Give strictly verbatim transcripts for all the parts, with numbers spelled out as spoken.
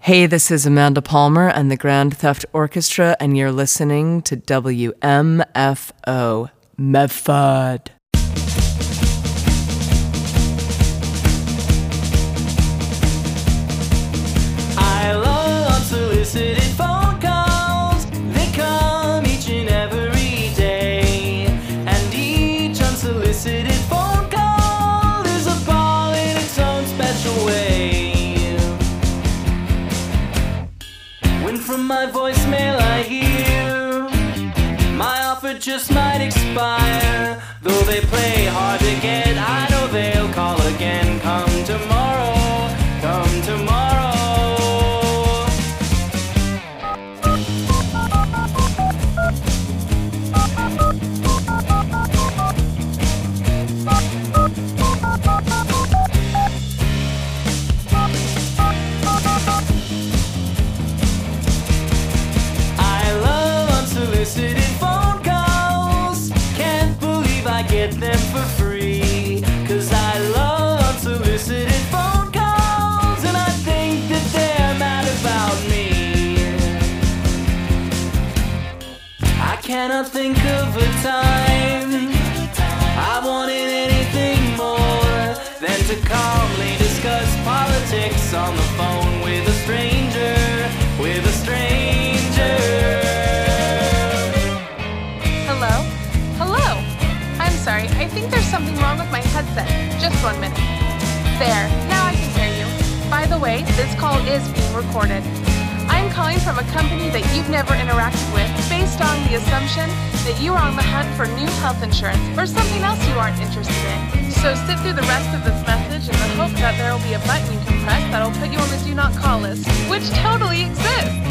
Hey, this is Amanda Palmer and the Grand Theft Orchestra, and you're listening to W M F O, Medford. I love unsolicited phone calls. They come each and every day, and each unsolicited phone call is a ball in its own special way. When from my voicemail I hear my offer just might expire, though they play hard to get, I know they'll call again. Come tomorrow, come tomorrow. Phone calls, can't believe I get them for free, 'cause I love unsolicited phone calls, and I think that they're mad about me. I cannot think of a time I wanted anything more than to calmly discuss politics on the phone with a stranger, with a stranger. Sorry, I think there's something wrong with my headset. Just one minute. There, now I can hear you. By the way, this call is being recorded. I'm calling from a company that you've never interacted with based on the assumption that you are on the hunt for new health insurance or something else you aren't interested in. So sit through the rest of this message in the hope that there will be a button you can press that'll put you on the do not call list, which totally exists.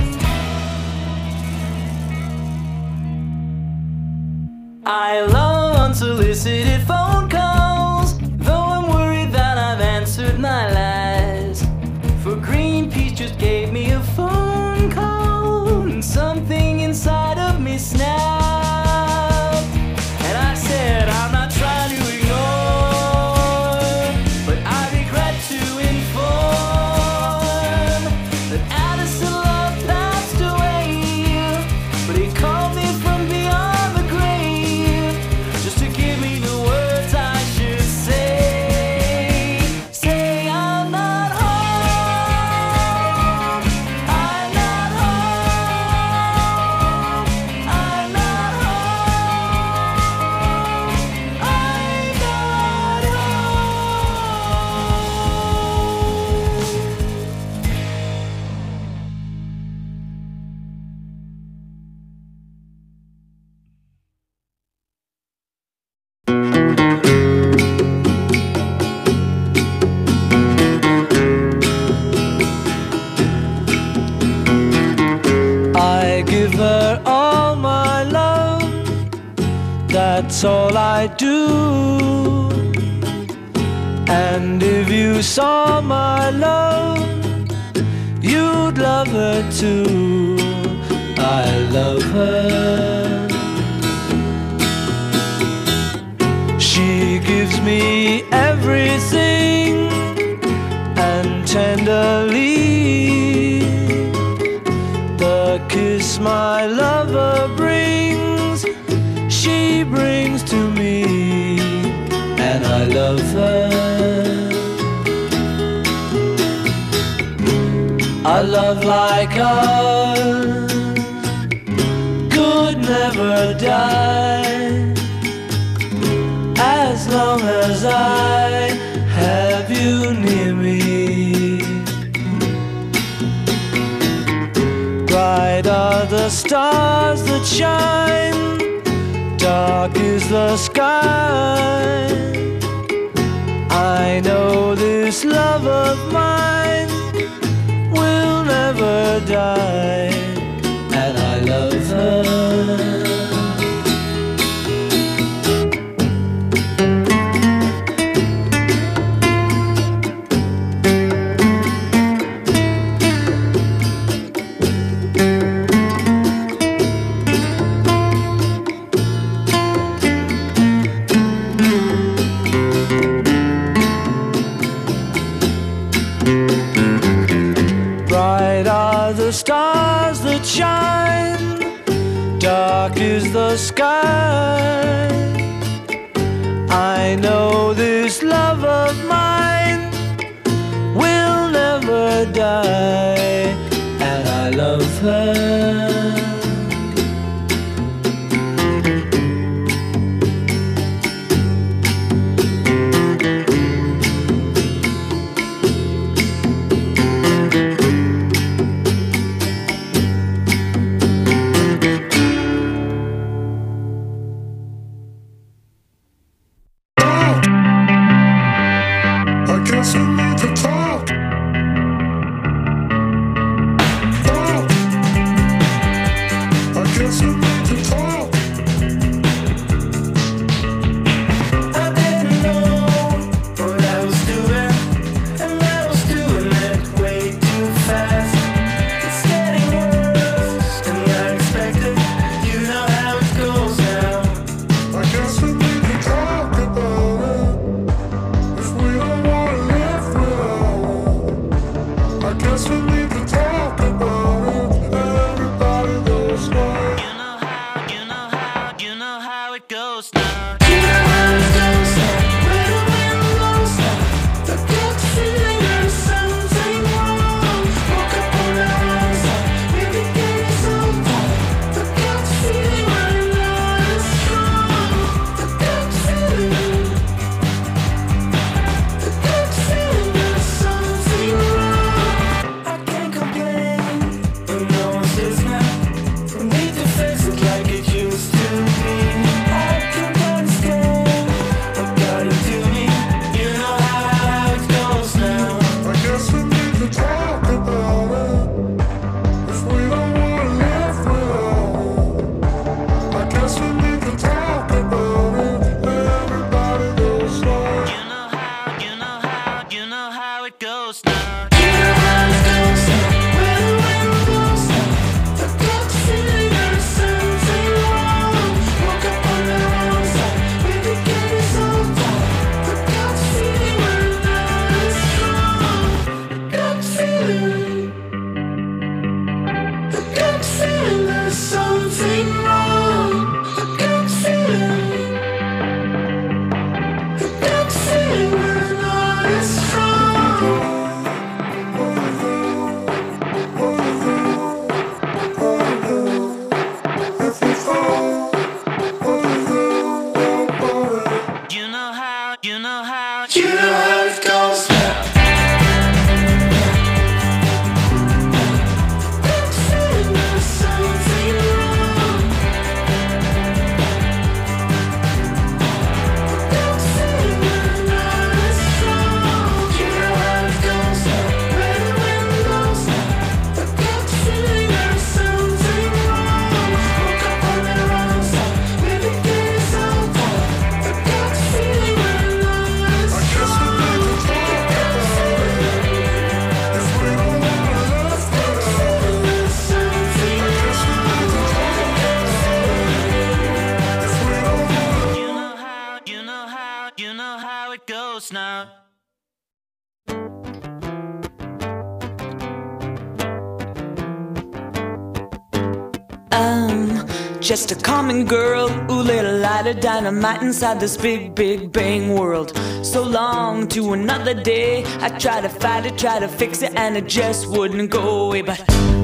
I love unsolicited phone calls, though I'm worried that I've answered my last. For Greenpeace just gave me a phone call, and something inside of me snapped. And I said, I'm not trying to ignore, but I regret to inform that Addison Love passed away, but he called me from beyond. That's all I do. And if you saw my love, you'd love her too. I love her. She gives me everything, and tenderly the kiss my lover brings, she brings to me, and I love her. A love like ours could never die, as long as I have you near me. Bright are the stars that shine, dark is the sky. I know this love of mine will never die, and I love her. is the sky. I know this love of mine will never die, and I love her. Just a common girl who lit a light of dynamite inside this big, big bang world. So long to another day, I tried to fight it, tried to fix it, and it just wouldn't go away. But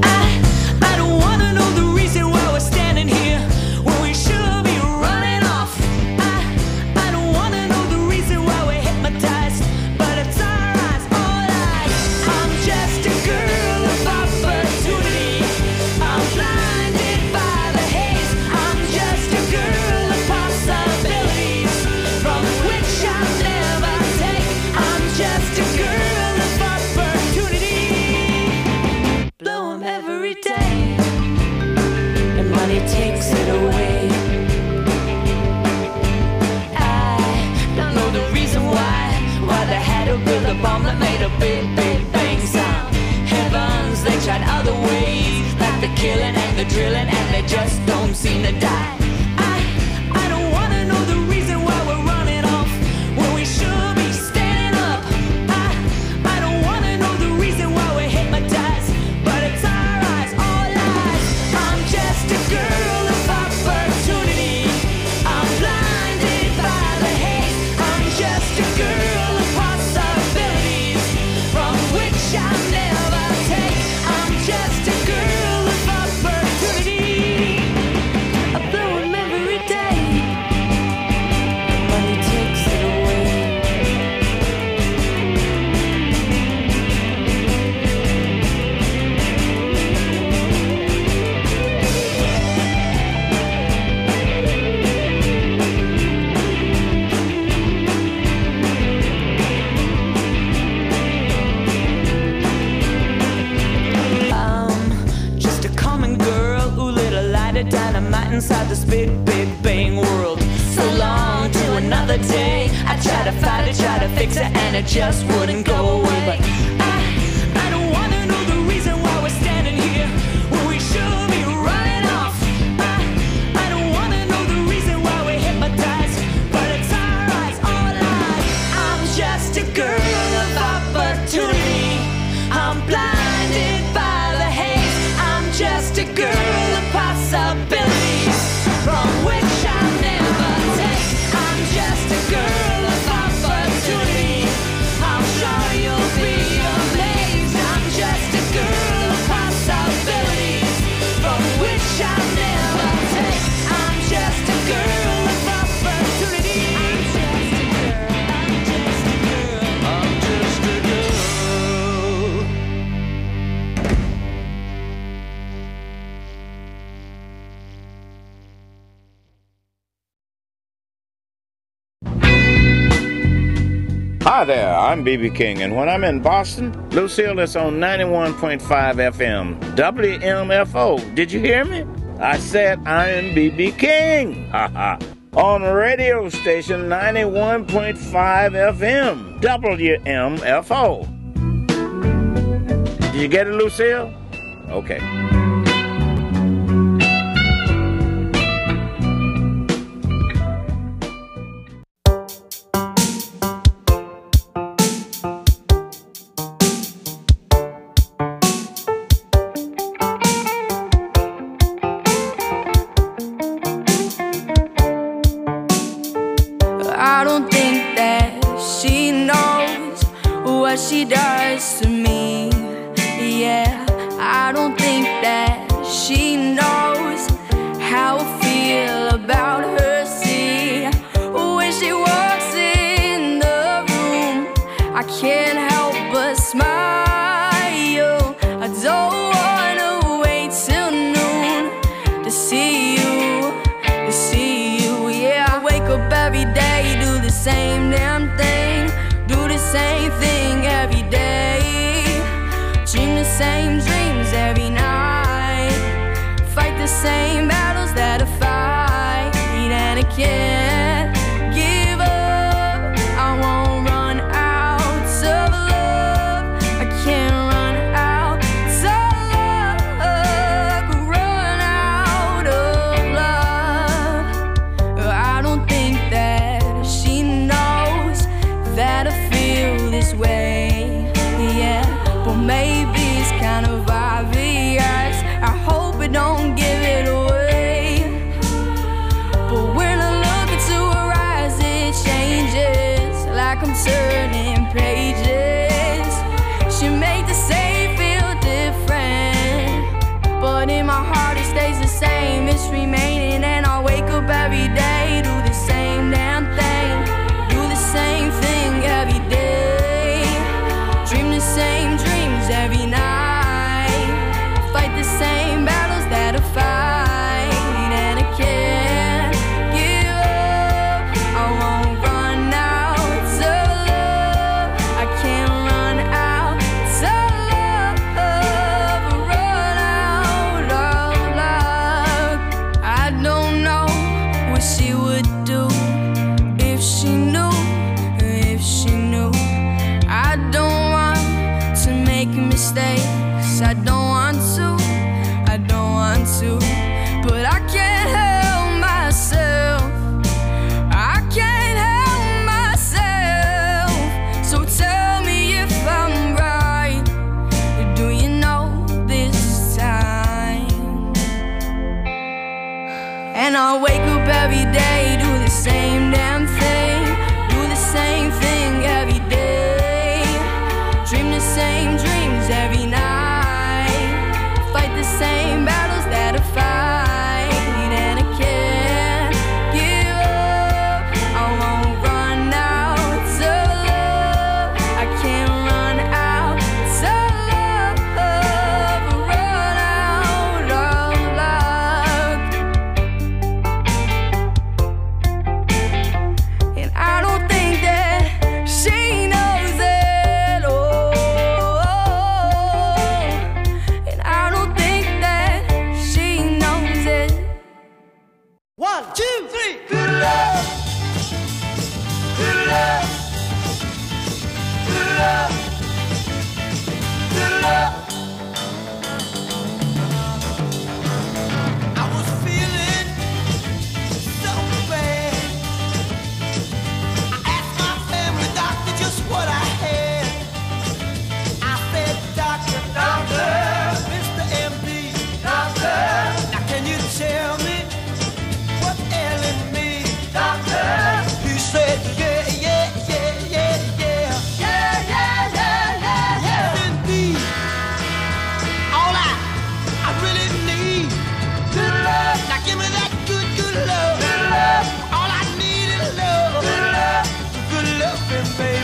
I, I don't wanna know the reason why we're standing here when we should be running off. I, I don't wanna know the reason why we're hypnotized, but it's our eyes, all eyes. I'm just a girl of opportunity. I'm blinded by the haze. I'm just a girl of possibilities from which I'll never take. I'm just a girl of opportunity. Blow 'em every day, and money takes it away. I don't know the reason why, why they had to build a bomb that made a big, big bang sound. Heavens, they tried other ways, like the killing and the drilling, and they just don't seem to die. I, I don't wanna know the reason why we're running off when we should be standing up. I, I don't wanna know the reason why we're hypnotized, but it's our eyes, all eyes. I'm just a girl of opportunity. dynamite inside this big, big bang world. So long to another day. I tried to fight it, tried to fix it, and it just wouldn't go away. But I, I don't wanna know the reason why we're standing here when we should be running off. I, I don't wanna know the reason why we're hypnotized, but it's our eyes all alive. I'm just a girl of opportunity. I'm blinded by the haze. I'm just a girl of possibilities from which I'll never take. I'm just a girl of opportunity. I'm sure you'll be amazed. I'm just a girl of possibilities from which I'll never take. I'm just a girl of opportunity. I'm just a girl. I'm just a girl. I'm just a girl. Hi there, I'm B B King, and when I'm in Boston, Lucille is on ninety-one point five F M, W M F O. Did you hear me? I said I'm B B King, haha, on radio station ninety-one point five F M, W M F O. Did you get it, Lucille? Okay. I don't think that she knows what she does to me. Yeah, I don't think that she knows how I feel about her. See, when she walks in the room, I can't help but smile. I don't wanna wait till noon to see you, to see you. Yeah, I wake up every day, do the same damn thing, do the same thing every day, dream the same dreams every night, fight the same battles that I fight, and I can't give up. I won't run out of love. I can't run out of love. Run out of love. I don't think that she knows that I feel this way. Yeah, but maybe it's kind of obvious. I hope it don't give it away. But when I look into her eyes, it changes, like I'm turning pages. She made the same feel different, but in my heart it stays the same. It's remaining, and I wake up every day, do the same damn thing, do the same thing every day, dream the same dreams every night, fight the same battles that I fight, and I can't give up. I won't run out of love. I can't run out of love. Run out of love. I don't know what she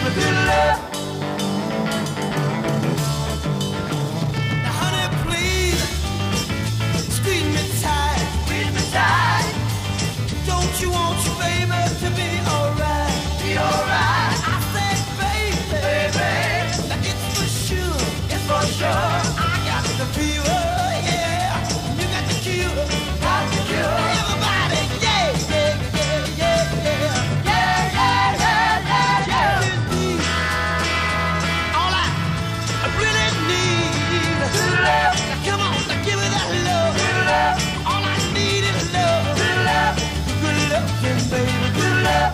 good love. Now, honey, please squeeze me tight, squeeze me tight. Don't you want your baby to be alright? Be alright. I said, baby, baby, now it's for sure, it's for sure. I got the fever, yeah. You got the cure, got the cure. Everybody, yeah, yeah, yeah, yeah, yeah, yeah, yeah, yeah, yeah, yeah. All I, I really need is love. Now come on, now give me that love. Good love. All I need is love. Good love. Good love, yeah, baby. Good love.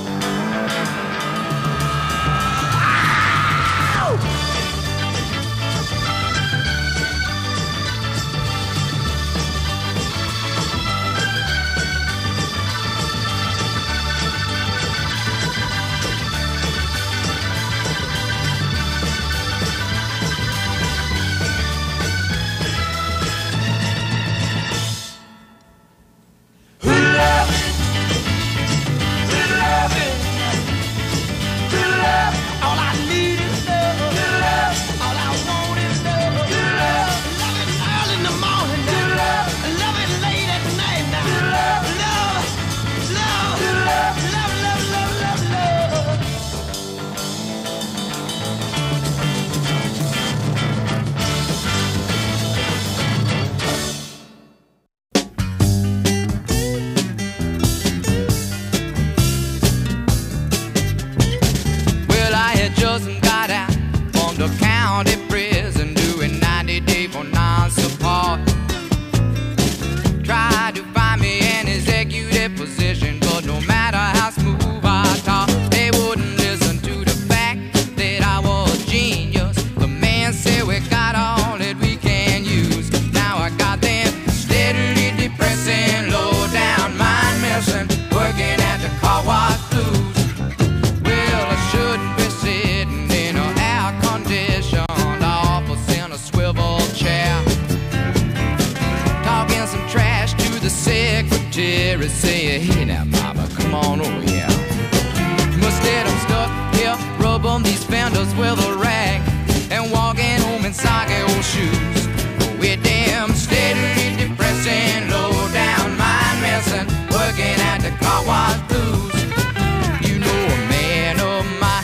Say, hey now, mama, come on over here. Must get them stuck here, rub on these fenders with a rag, and walking home in soggy old shoes. With them steadily depressing, low down mind messing, working at the car wash blues. You know a man of my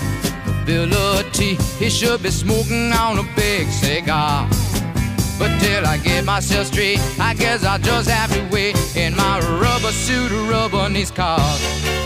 ability, he should be smoking on a big cigar. But till I get myself straight, I guess I'll just have to wait in my rubber suit, rubbing these cars.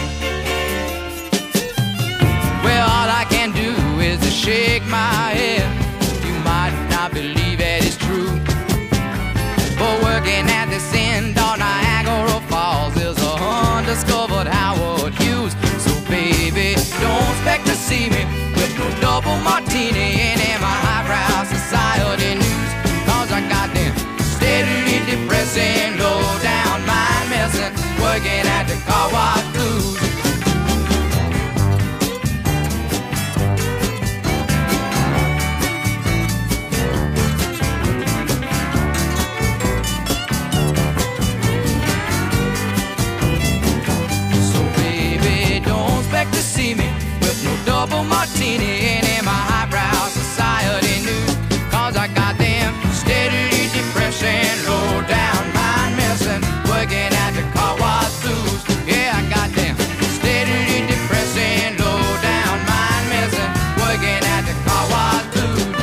Well, all I can do is to shake my head. You might not believe that it's true, but working at this end on Niagara Falls is a undiscovered Howard Hughes. So baby, don't expect to see me with no double martini and in my highbrow society news. I got them steadily depressing, low down mind messing, working at the car wash blues. So baby, don't expect to see me with no double martini and in my highbrow society news. Cause I got them steadily depressing, low down mind messing, working at the car wash blues. Yeah, I got them steadily depressing, low down mind messing, working at the car wash blues.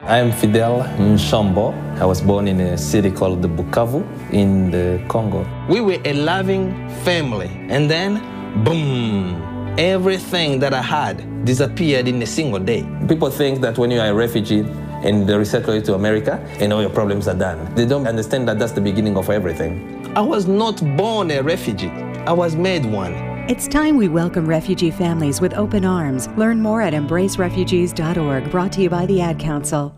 I am Fidel Nshambo. I was born in a city called Bukavu in the Congo. We were a loving family, and then, boom, everything that I had disappeared in a single day. People think that when you are a refugee and they resettle you to America, and all your problems are done. They don't understand that that's the beginning of everything. I was not born a refugee. I was made one. It's time we welcome refugee families with open arms. Learn more at embrace refugees dot org, brought to you by the Ad Council.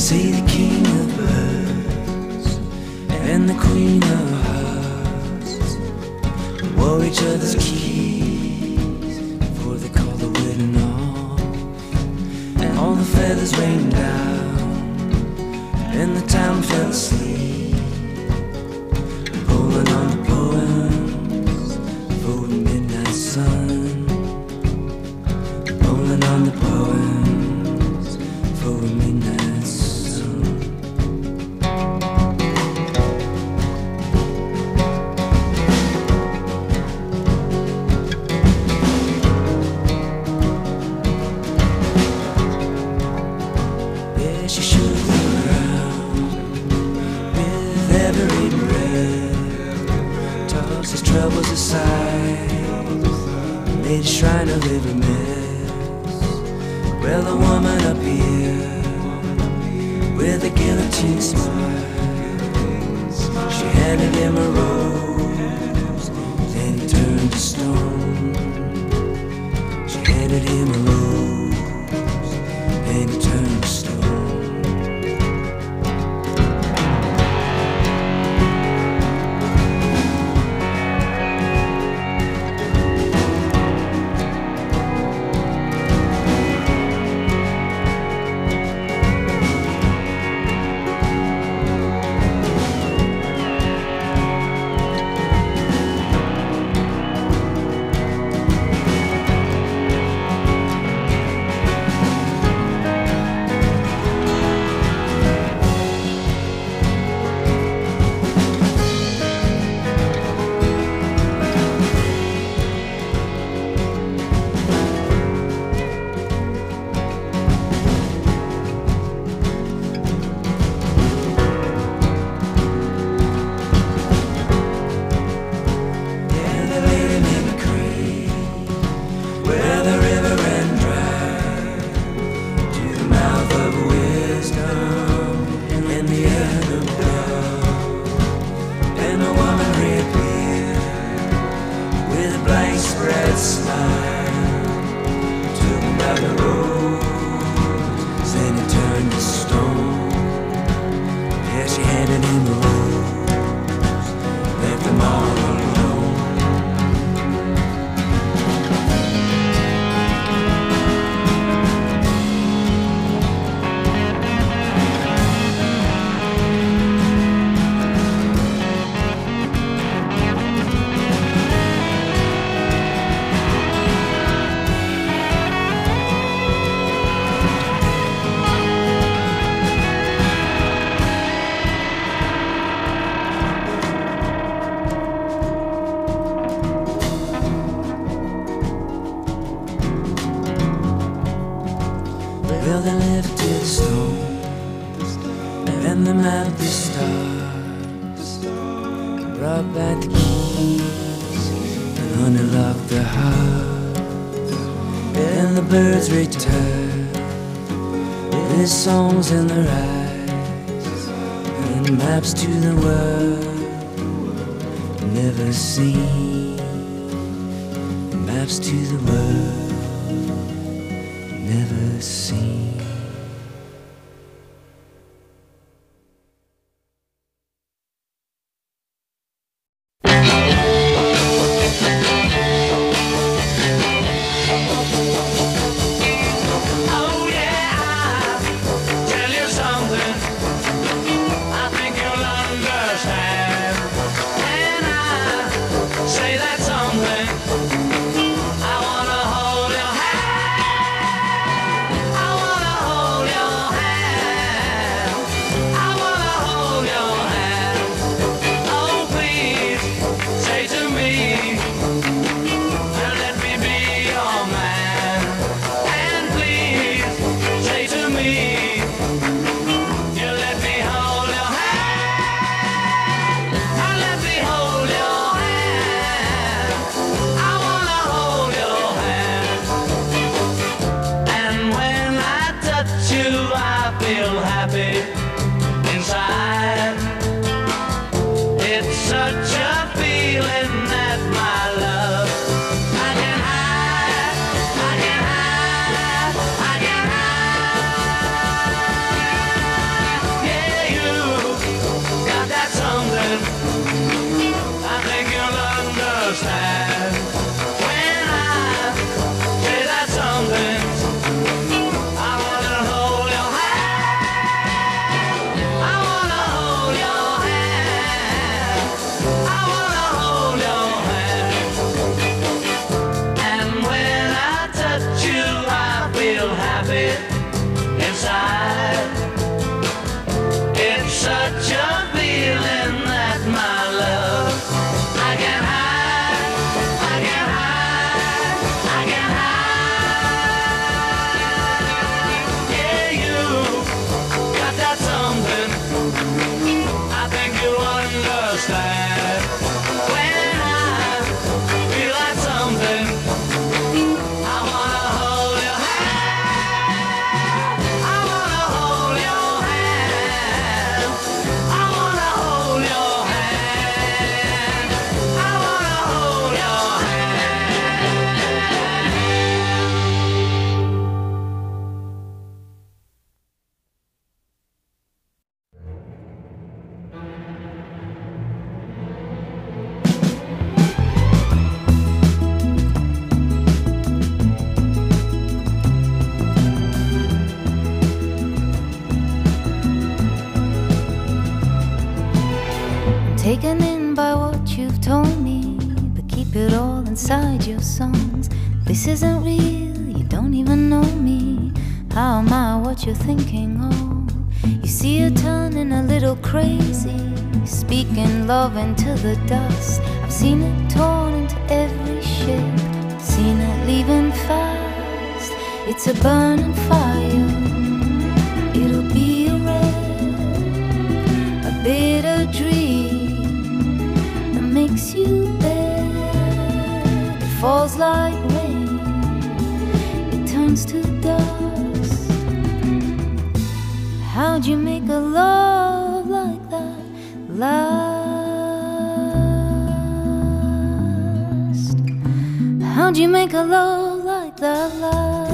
Say the king of birds and the queen of hearts wore each other's keys before they called the wedding off. And all the feathers rained down and the town fell asleep, pulling on the poems for the midnight sun, pulling on the poems for the midnight sun. Yeah, she shook the ground with every breath, tossed his troubles aside, made a shrine of every mess. Well, the woman up here with a guillotine smile, she handed him a rose, then he turned to stone. She handed him a rose, then he turned to stone. Well, they lifted the stone and they mapped the stars, brought back the keys and unlocked the heart. And the birds returned with songs in their eyes and maps to the world never seen, maps to the world never seen. I wanna inside your songs. This isn't real, you don't even know me. How am I what you're thinking of? You see her turning a little crazy, speaking love into the dust. I've seen it torn into every shape, seen it leaving fast. It's a burning fire, it'll be a red, a bitter dream that makes you bad. It falls like rain, it turns to dust. How'd you make a love like that last? How'd you make a love like that last?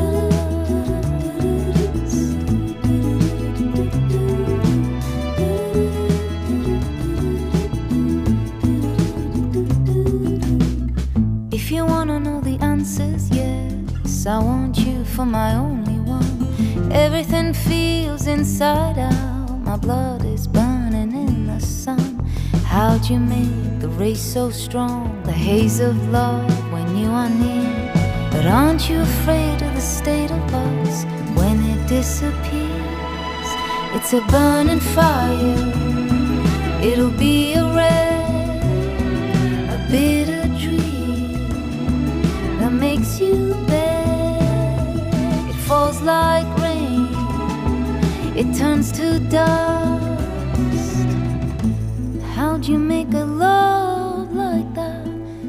If you wanna know the answers, yes, I want you for my only one. Everything feels inside out, my blood is burning in the sun. How'd you make the race so strong, the haze of love when you are near? But aren't you afraid of the state of us when it disappears? It's a burning fire, it'll be a red, a bitter dream that makes you bad. It falls like rain, it turns to dust. How'd you make a love like that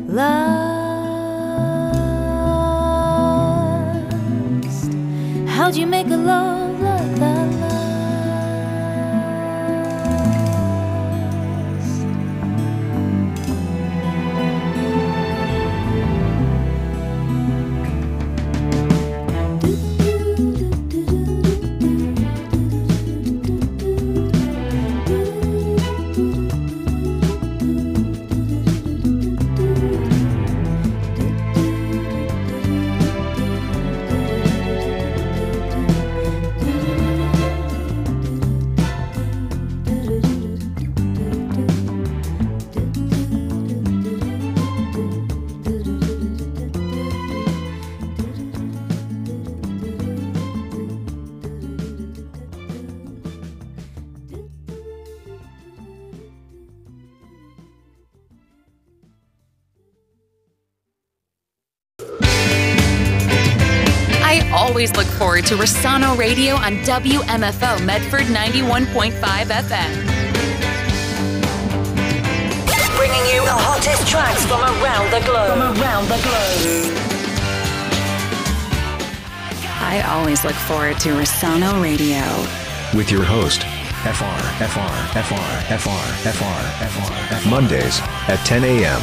last? How'd you make a love like that last? Always look forward to Rossano Radio on W M F O Medford ninety-one point five F M. Bringing you the hottest tracks from around the globe. From around the globe. I always look forward to Rossano Radio. With your host, F R, F R, F R, F R, F R, F R, F R. Mondays at ten a.m.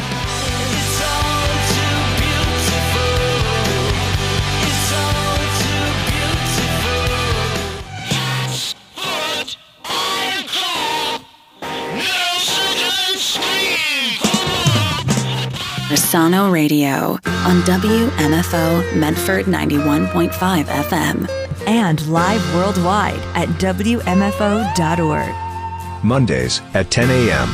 Rossano Radio on W M F O Medford ninety-one point five F M. And live worldwide at W M F O dot org. Mondays at ten a.m.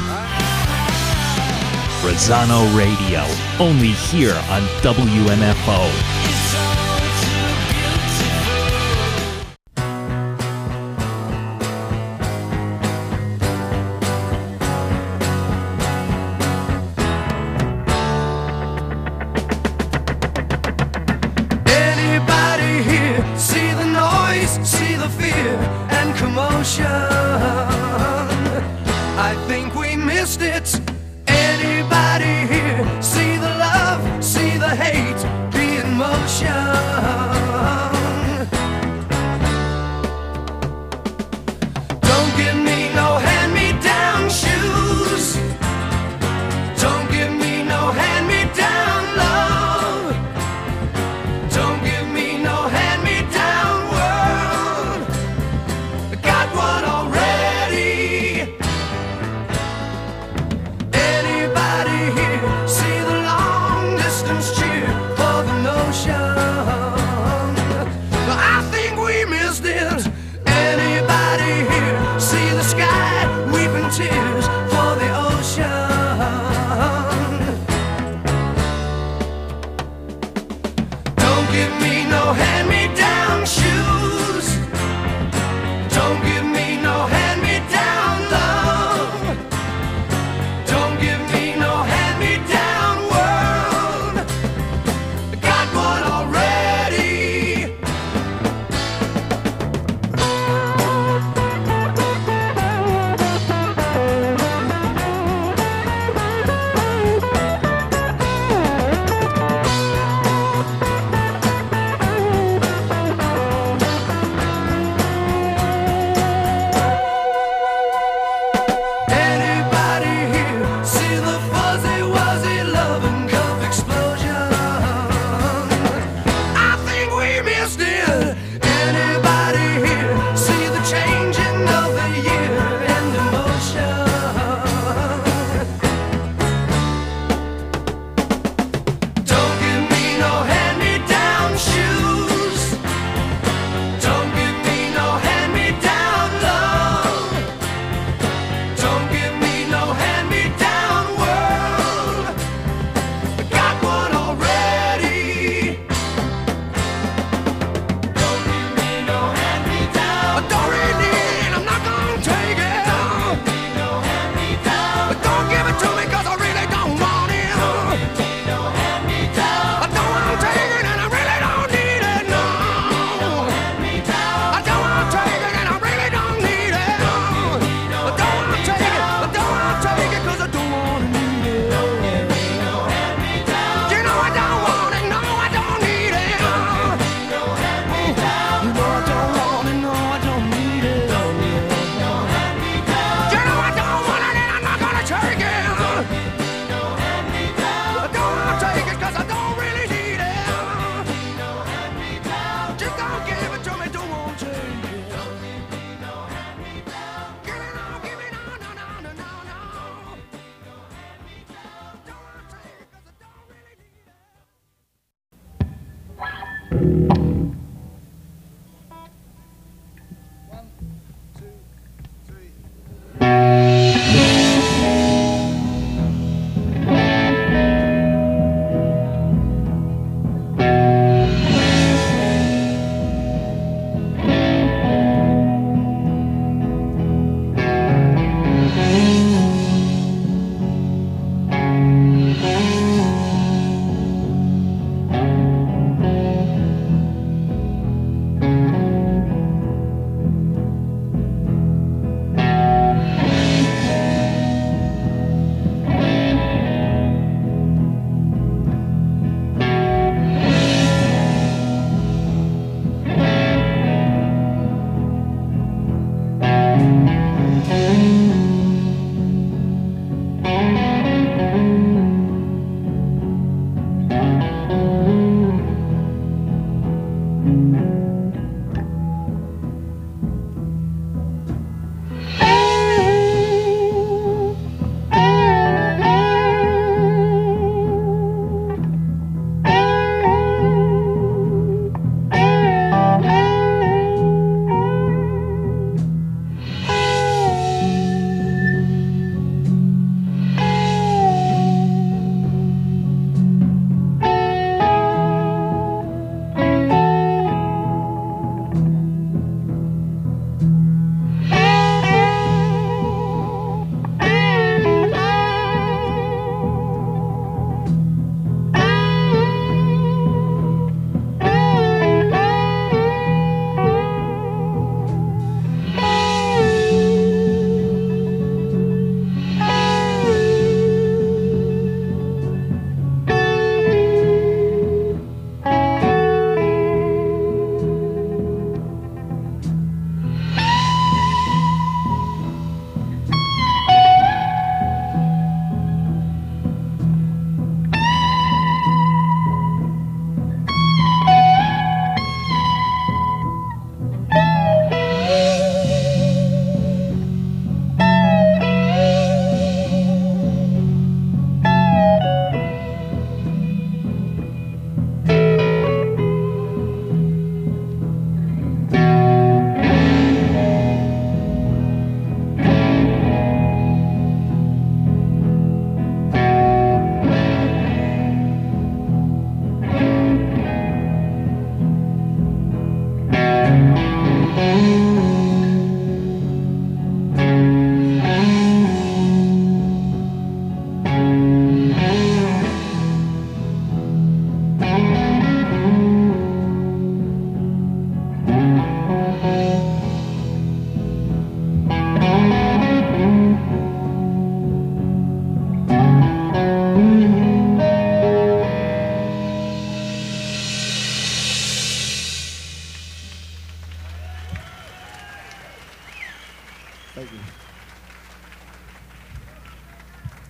Rossano Radio, only here on W M F O. I think we missed it. Anybody here see the love, see the hate, be in motion? Don't give me no hand-me-down shoes. Don't give me no hand-me-down love. Don't give me no hand-me-down world. I got one already. Anybody here see the long distance cheer for the notion? give me no hand-me-down shoes. Don't give me no hand-me-down love. Don't give me no hand-me-down world. I got one already. Anybody here see the fuzzy wuzzy love and cup explosion? I think we missed it. Anybody here see the changing of the year and emotion? Don't give me no hand-me-down shoes. Don't give me no hand-me-down love. Don't give me no hand-me-down world. I got one already. Don't give me no hand-me-down. I don't really need it, I'm not gonna take it. Don't give me no hand-me-down. Don't give it to me 'cause I really don't want it. Don't give me no hand-me-down. I don't want to take it and I really don't need it. No. I don't want to take it and I really don't need it. I don't want to take it. I don't want to take it 'cause I don't want to need it. You know I don't want it. No, I don't need it. You know I don't want it. No, I don't need it. You know I don't want it and I'm not gonna take it. I don't want to take it 'cause I don't really need it. Just don't give it to me. Don't want to take it. Give it on, give it on, no, no, no, no, no. Don't want to take it 'cause I don't really need it.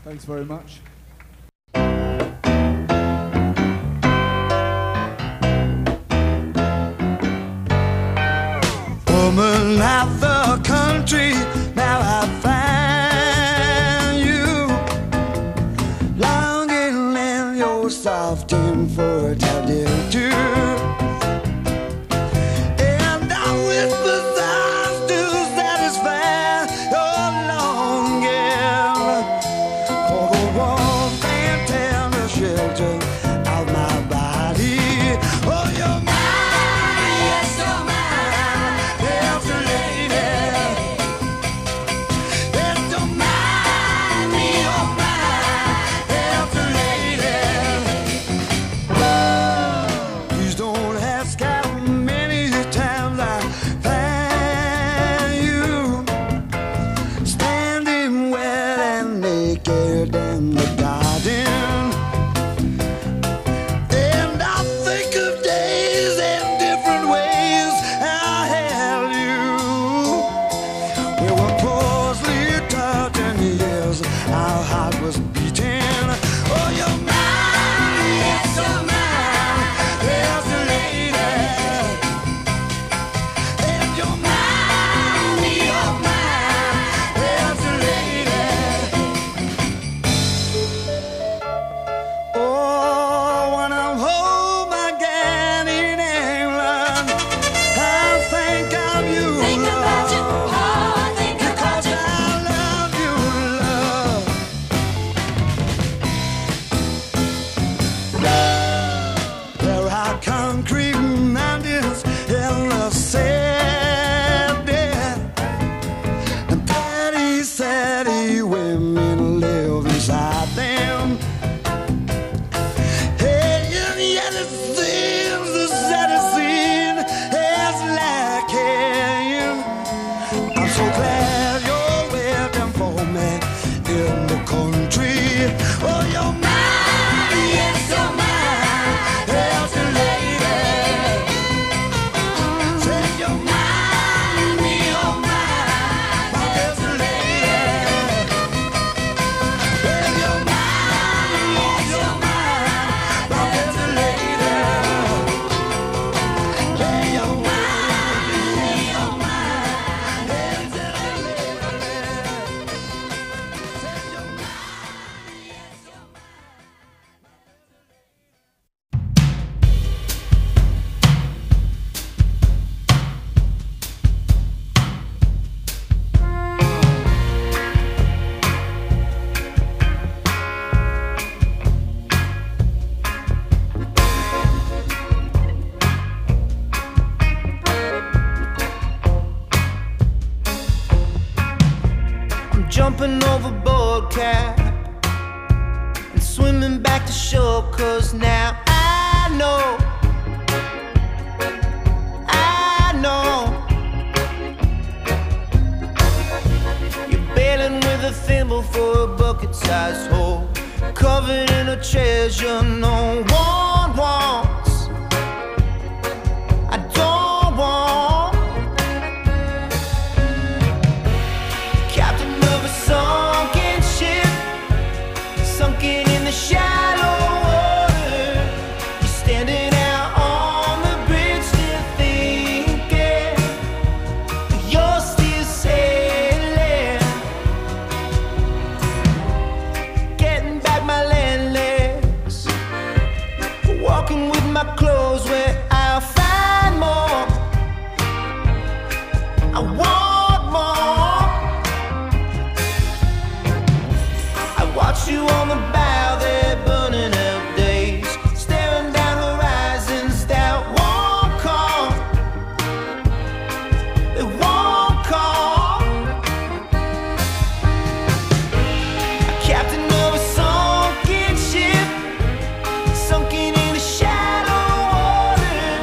Thanks very much. Woman of the country, now I find you longing in your soft and fertile too. And I whisper thoughts to satisfy your longing for the warmth and tender shelter of my body. Oh, you're mine, yes, you're mine. Jumping overboard, cat, and swimming back to shore, 'cause now I know, I know you're bailing with a thimble for a bucket-sized hole, covered in a treasure no one wants. I don't want captain of a sunken ship, sunken in the shallow water. You're standing out on the bridge, still thinking you're still sailing. Getting back my land legs, walking with my clothes where I'll find more. I want more. Watch you on the bow there, burning out days, staring down horizons that won't come, they won't come. A captain of a sunken ship, sunken in the shallow water.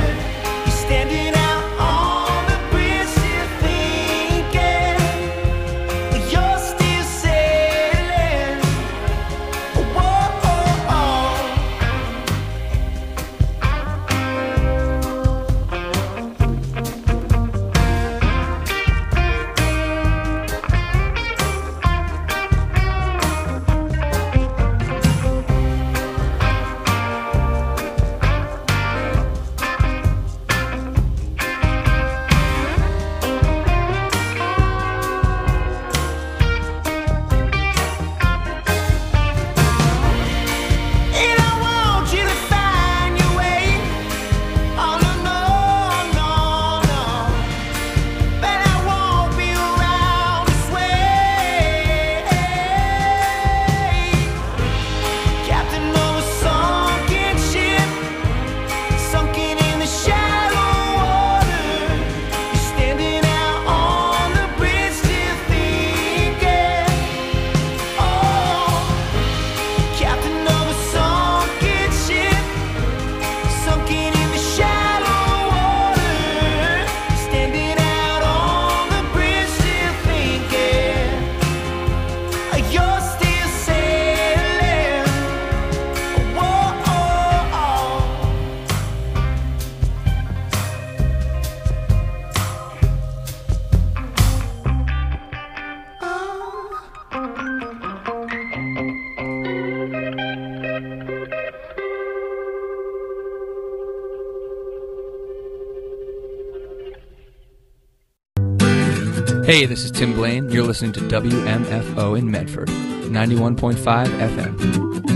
Hey, this is Tim Blaine. You're listening to W M F O in Medford, ninety-one point five F M.